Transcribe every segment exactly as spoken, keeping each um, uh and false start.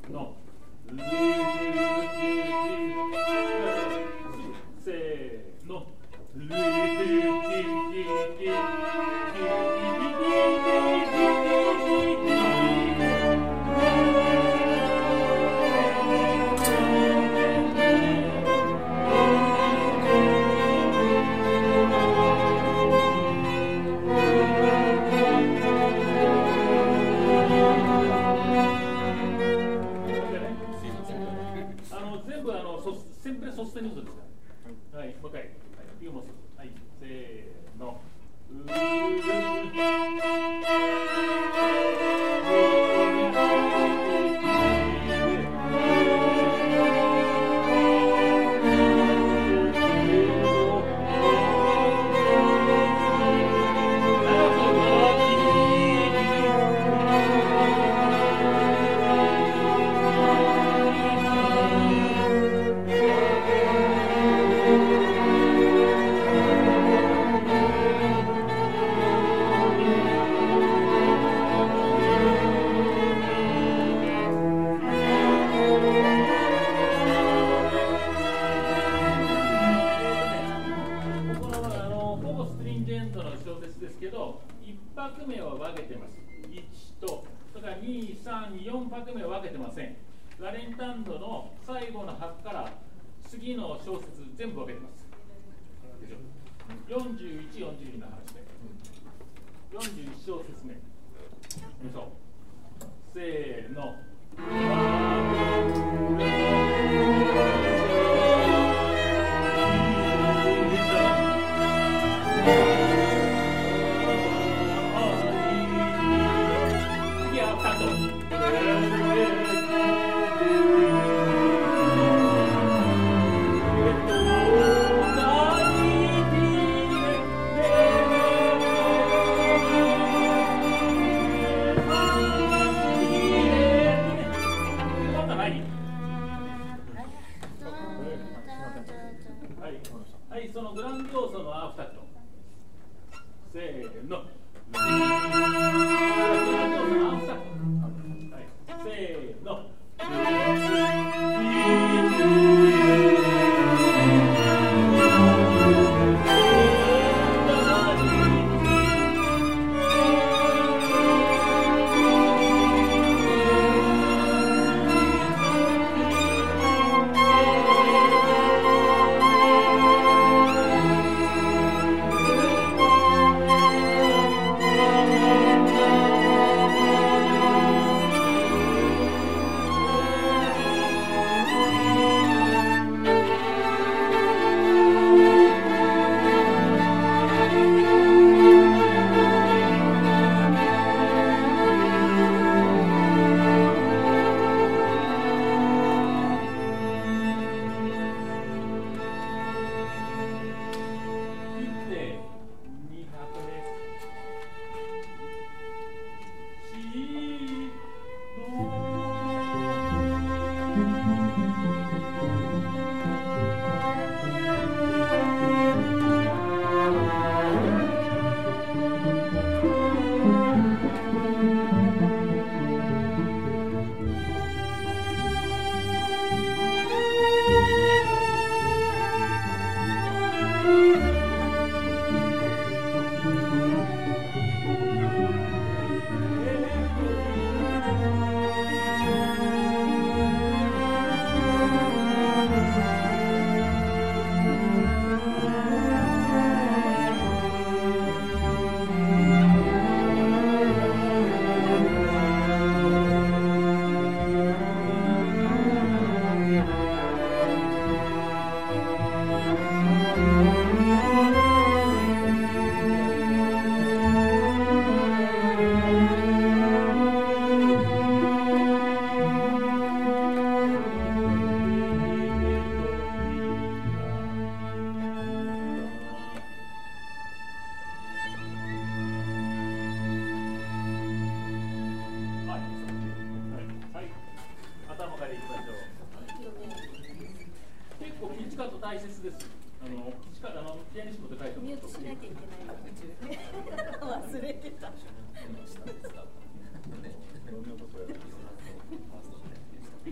のせーのセンプレソステニウスですか。はい、もう一回。はい、いきます。はい、せーの。ラレンタンドの最後の拍から次の小節全部分けてます。よんじゅういち、よんじゅうにの話でよんじゅういち小節目いきましょう。せーの。次はカット。はい、そのグランド要素のアーフタクト。せーの。グランド要素のアーフタクト。はい、せーの。大切です。あの、あのピアニストで書いてミュートしなきゃいけないの途中で忘れてた。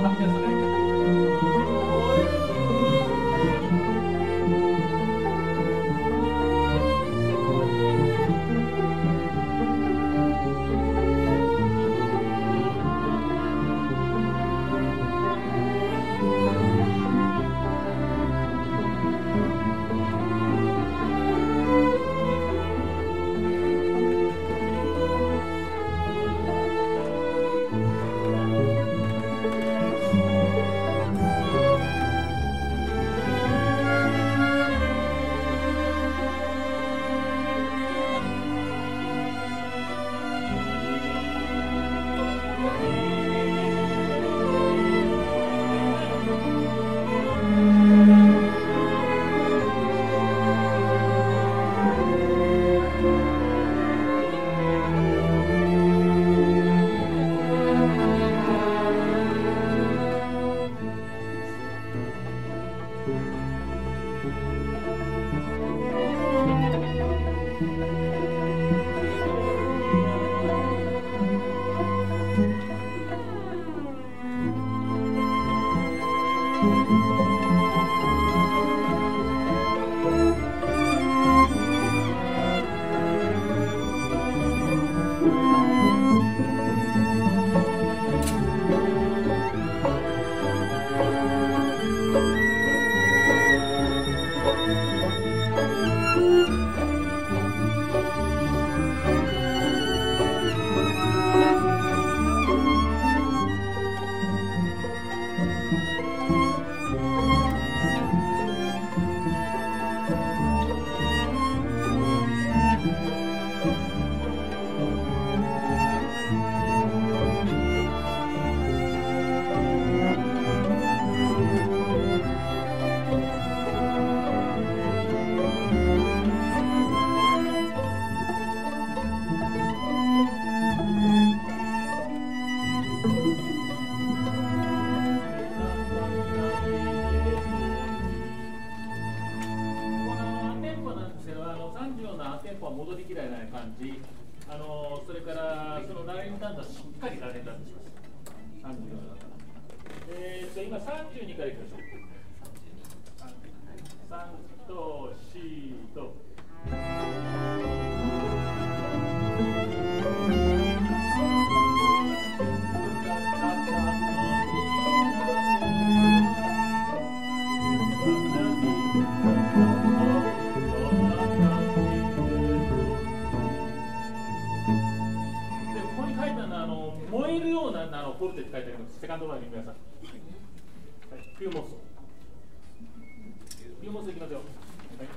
発表される。戻りきらない感じ、あのそれからそのラインダウンはしっかりラインダウンします。さんじゅうよんだから。えー、っと今さんじゅうにからいきましょう。さんとよんと。燃えるようなあのフォルテって書いてあります。セカンドバーに皆さん。はい、ピューモス。ピューモスいきますよ。はい。はい。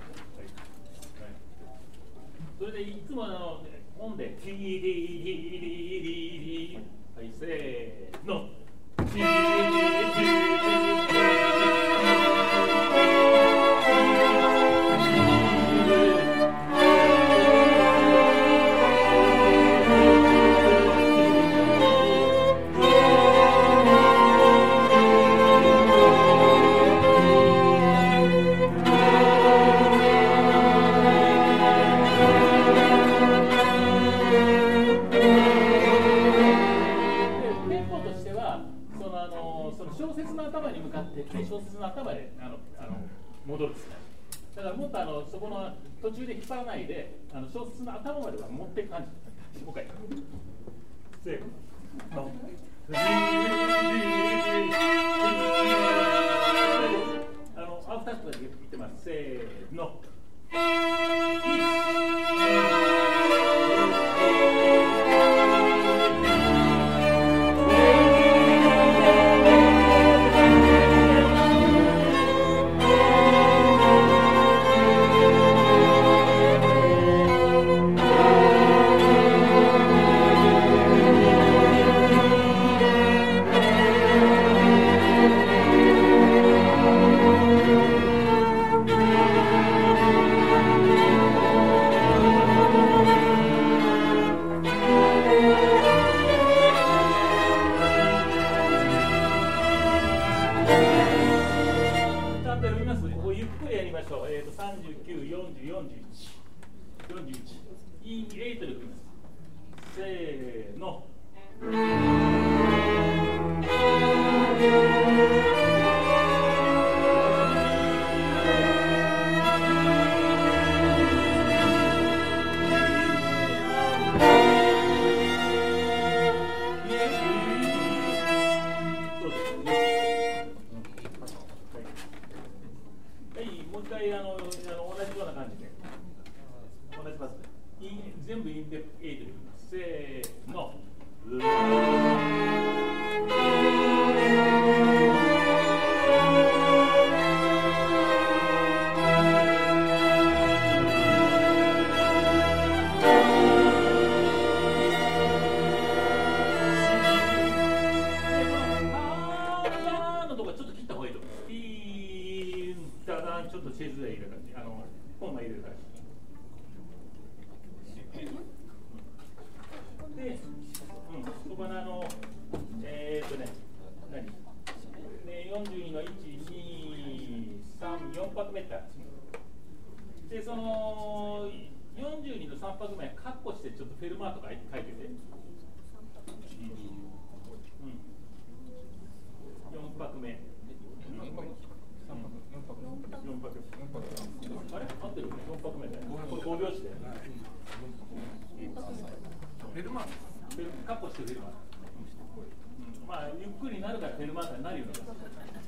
それでいつもあの本でティーディーディーディーディーディーはいせーの。ティーディーディーディーディー小説の頭であのあの戻るんですね。だからもっとあのそこの途中で引っ張らないであの小説の頭までは持っていく感じ。もう一回。せーの。あのアフターストで言ってます。せーの。さんじゅうきゅう、よんじゅう、よんじゅういち、よんじゅういち、イーエイトで振ります。せーの。 ょっとチェーズで入れる感じ、あのコンマ入れる感じ。で、うん、そこのあの、えー、っとね、何ね、よんじゅうにのいち、に、さん、よん拍目ってあるんですね。で、そのよんじゅうにのさん拍目、カッコしてちょっとフェルマート書いてて、うん、よん拍目。よん拍。あれ合ってるよね、よん拍目で。これご拍子で。フェルマート。カッコしてフェルマート。まあ、ゆっくりになるからフェルマートになるようになります。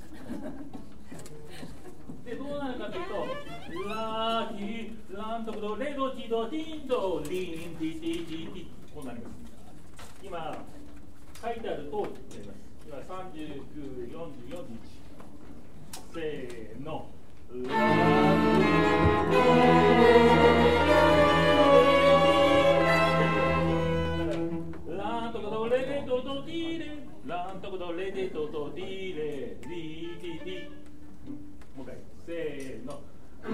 で、どうなるかというと、ラーキー、ラントクド、レドチド、ティンド、リン、ティティティティ、こうなります。今、書いてある通りになります。今、さんじゅうきゅう、よんじゅう、よんじゅういち。せーの。ラントクド、レデトトティーレ、ラントクド、レデトトティーレ、リーティティ。もう一回、せーの。も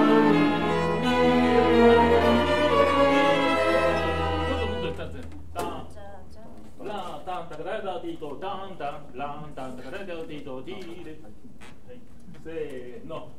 っともっと二つ。ダン、ランタンタカラダティト、ダンタン、ランタンタカラダティト、ティーレ。はい、せーの。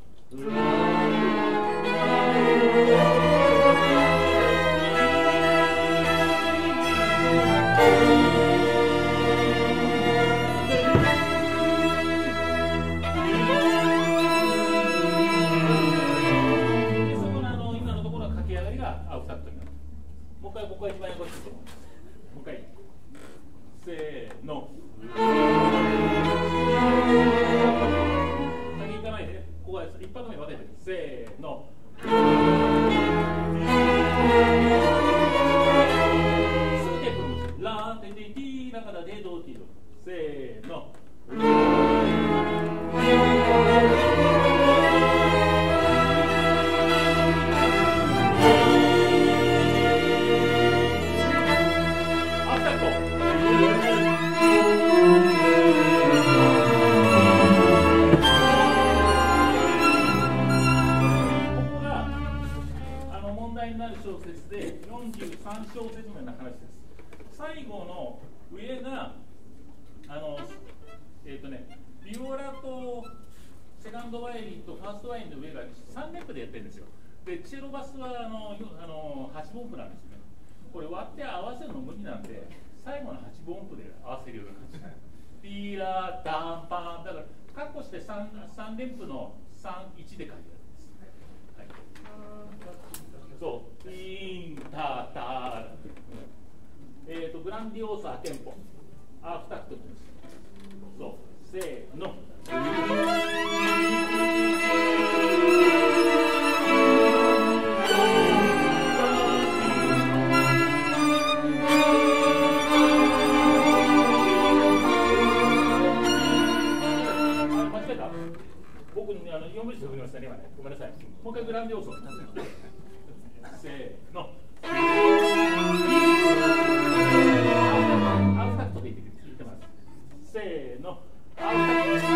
もう一回、ここが一番よろしいと思います。もう一回、せーの。先行かないで、ここは一拍目分けて、せーの。すぐテープです。ランテティティだからデドティド。せーの。小節でよんじゅうさん小節目の話です。最後の上があのえっ、ー、とねビオラとセカンドワインとファーストワインの上がさん連符でやってるんですよ。でチェロバスはあのあのはち音符なんですね。これ割って合わせるの無理なんで最後のはち音符で合わせるような感じ。ピーラーダンパンだからカッコして 3, 3連符のさん、いちで書いてあるんです。はい、そう、インタタえっとグランディオーサーテンポ、アーフタクトです。そう、せーの。間違えた。僕にあのよんぶじで振りましたね、今ね。ごめんなさい。もう一回グランディオーサー。せーの。アウフタクトで言ってます。せーの。アウフタクト。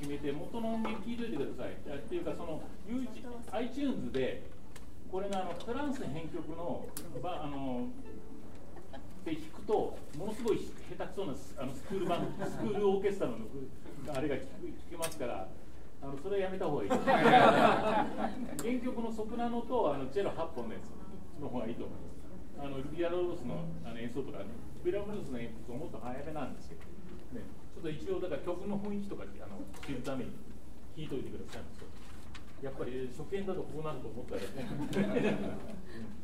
決めて元の音源聞いといてください。っていうかその iTunes でこれがあのフランス編曲のばあので弾くとものすごい下手くそなあのスクールバンスクールオーケストラのあれが聞けますから。あのそれはやめた方がいいです原曲のソプラノとあのチェロはっぽんのやつの方がいいと思います。あのビアロースの、 あの演奏とかね、ビラブルースの演奏もっと早めなんですけど、ね、ちょっと一応だから曲の雰囲気とかあの知るために弾いといてください。やっぱり初見だとこうなると思ったら、ね